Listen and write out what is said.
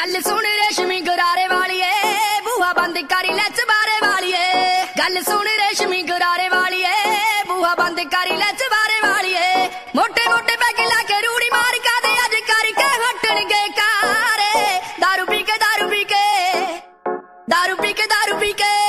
गल सुन रेशमी गरारे वालिए बूहा बंद करी ले चबारे वालिए गल सुन रेशमी गरारे वालिए बूहा बंद करी ले चबारे वालिए मोटे मोटे पैग लाके रूड़ी मार का दे अज करके हटन गए कारे दारू पी के दारू पी के दारू पी के दारू पी के